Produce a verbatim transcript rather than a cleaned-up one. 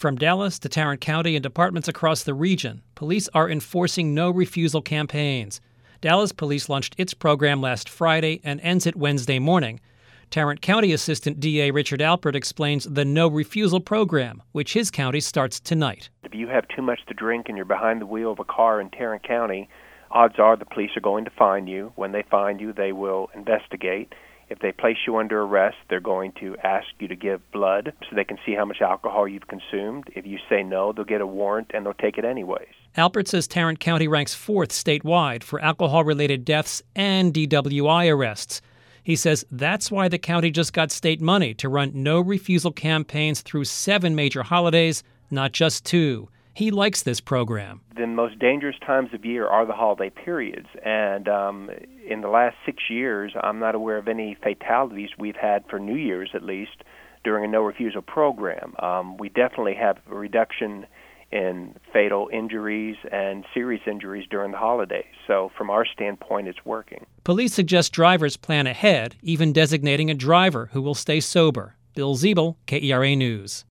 From Dallas to Tarrant County and departments across the region, police are enforcing no-refusal campaigns. Dallas Police launched its program last Friday and ends it Wednesday morning. Tarrant County Assistant D A Richard Alpert explains the no-refusal program, which his county starts tonight. If you have too much to drink and you're behind the wheel of a car in Tarrant County, odds are the police are going to find you. When they find you, they will investigate. If they place you under arrest, they're going to ask you to give blood so they can see how much alcohol you've consumed. If you say no, they'll get a warrant and they'll take it anyways. Alpert says Tarrant County ranks fourth statewide for alcohol-related deaths and D W I arrests. He says that's why the county just got state money to run no-refusal campaigns through seven major holidays, not just two. He likes this program. The most dangerous times of year are the holiday periods, and um, in the last six years, I'm not aware of any fatalities we've had for New Year's, at least, during a no-refusal program. Um, we definitely have a reduction in fatal injuries and serious injuries during the holidays. So from our standpoint, it's working. Police suggest drivers plan ahead, even designating a driver who will stay sober. Bill Ziebel, K E R A News.